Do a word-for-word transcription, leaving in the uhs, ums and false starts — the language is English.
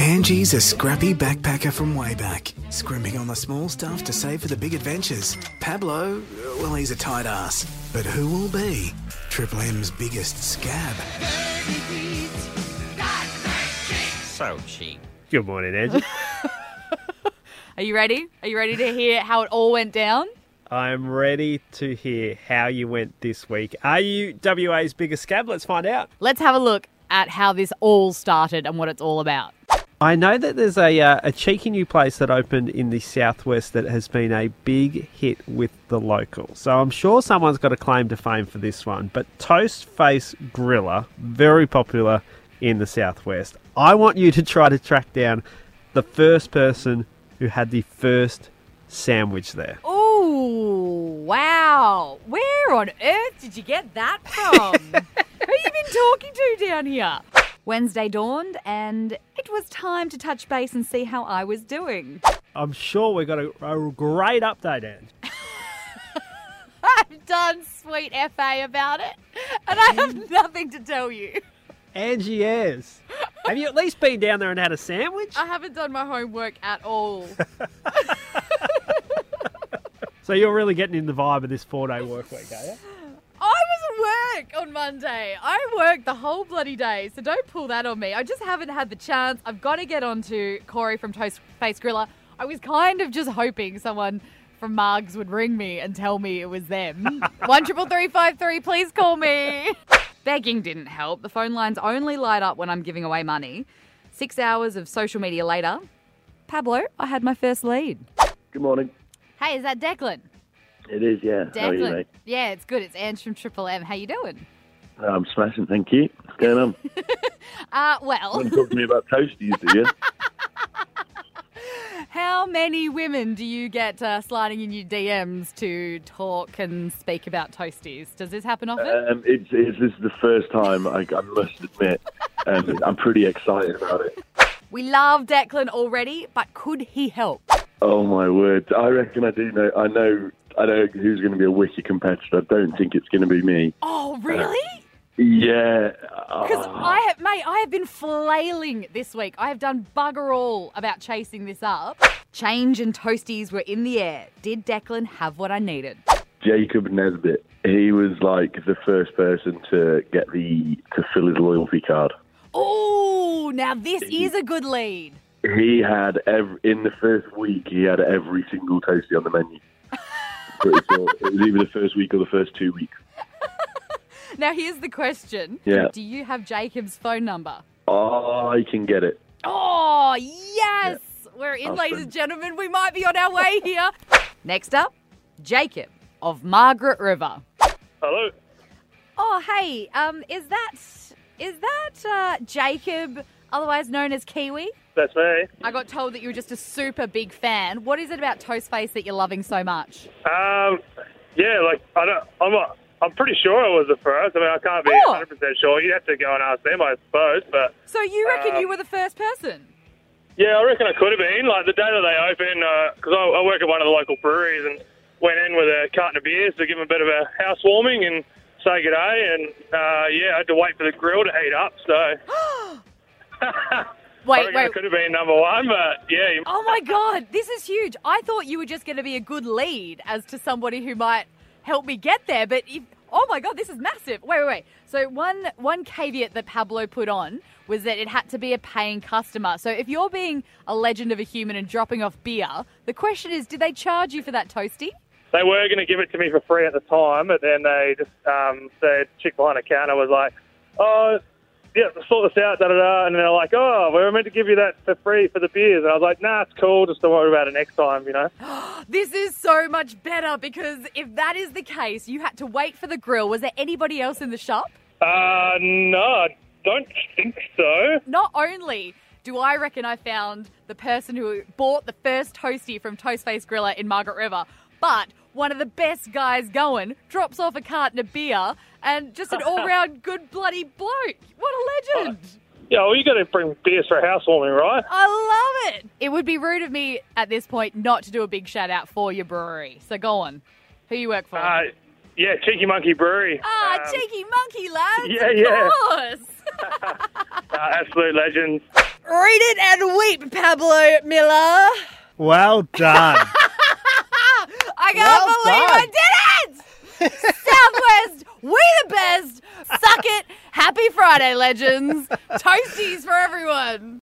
Angie's a scrappy backpacker from way back, scrimping on the small stuff to save for the big adventures. Pablo, well, he's a tight ass. But who will be Triple M's biggest scab? So cheap. Good morning, Angie. Are you ready? Are you ready to hear how it all went down? I'm ready to hear how you went this week. Are you W A's biggest scab? Let's find out. Let's have a look at how this all started and what it's all about. I know that there's a uh, a cheeky new place that opened in the southwest that has been a big hit with the locals. So I'm sure someone's got a claim to fame for this one. But Toast Face Griller, very popular in the southwest. I want you to try to track down the first person who had the first sandwich there. Ooh, wow. Where on earth did you get that from? Who you been talking to down here? Wednesday dawned and it was time to touch base and see how I was doing. I'm sure we got a, a great update, Ange. I've done sweet F A about it and I have nothing to tell you. Angie Ayres. Have you at least been down there and had a sandwich? I haven't done my homework at all. So you're really getting in the vibe of this four-day work week, are you? I was at work on Monday. I worked the whole bloody day, so don't pull that on me. I just haven't had the chance. I've got to get on to Corey from Toast Face Griller. I was kind of just hoping someone from Margs would ring me and tell me it was them. One triple three five three, please call me. Begging didn't help. The phone lines only light up when I'm giving away money. Six hours of social media later, Pablo, I had my first lead. Good morning. Hey, is that Declan? It is, yeah. Declan. How are you, mate? Yeah, it's good. It's Ange from Triple M. How you doing? I'm smashing, thank you. What's going on? Uh, well... Don't talk to me about toasties, do you? How many women do you get uh, sliding in your D Ms to talk and speak about toasties? Does this happen often? Um, it's, it's, this is the first time, I, I must admit. Um, I'm pretty excited about it. We love Declan already, but could he help? Oh, my word. I reckon I do know. I know I know who's going to be a wiki competitor. I don't think it's going to be me. Oh, really? Yeah. Because Oh. I have, mate, I have been flailing this week. I have done bugger all about chasing this up. Change and toasties were in the air. Did Declan have what I needed? Jacob Nesbitt. He was like the first person to get the to fill his loyalty card. Oh, now this is a good lead. He had every, in the first week, he had every single toasty on the menu. Pretty sure. It was either the first week or the first two weeks. Now here's the question. Yeah. Do you have Jacob's phone number? Oh, I can get it. Oh, yes. Yeah. We're in, I'll ladies send- and gentlemen. We might be on our way here. Next up, Jacob of Margaret River. Hello. Oh, hey. Um, is that is that uh, Jacob, otherwise known as Kiwi? That's me. I got told that you were just a super big fan. What is it about Toast Face that you're loving so much? Um, yeah, like I don't, I'm, a, I'm pretty sure I was the first. I mean, I can't be Oh. one hundred percent sure. You'd have to go and ask them, I suppose. But So you reckon Um, you were the first person? yeah, I reckon I could have been. Like the day that they opened, because I, I work at one of the local breweries, and went in with a carton of beers to give them a bit of a housewarming and say good day. And uh, yeah, I had to wait for the grill to heat up. So. I Wait, reckon I wait. could have been number one, but yeah. you- Oh my God, this is huge. I thought you were just going to be a good lead as to somebody who might help me get there, but if, oh my God, this is massive. Wait, wait, wait. So one one caveat that Pablo put on was that it had to be a paying customer. So if you're being a legend of a human and dropping off beer, the question is, did they charge you for that toasty? They were going to give it to me for free at the time, but then they just, um, the chick behind the counter was like, oh, yeah, sort this out, da-da-da, and they're like, oh, we were meant to give you that for free for the beers. And I was like, nah, it's cool, just don't worry about it next time, you know? This is so much better because if that is the case, you had to wait for the grill. Was there anybody else in the shop? Uh, no, I don't think so. Not only do I reckon I found the person who bought the first toasty from Toast Face Griller in Margaret River, but one of the best guys going drops off a carton of beer and just an all-round good bloody bloke. What a legend. Yeah, well, you got to bring beers for a housewarming, right? I love it. It would be rude of me at this point not to do a big shout-out for your brewery. So go on. Who you work for? Uh, yeah, Cheeky Monkey Brewery. Ah, Um, cheeky monkey, lads. yeah, of yeah. course. uh, absolute legends. Read it and weep, Pablo Miller. Well done. I can't Well believe done. I did it! Southwest, we the best. Suck it. Happy Friday, legends. Toasties for everyone.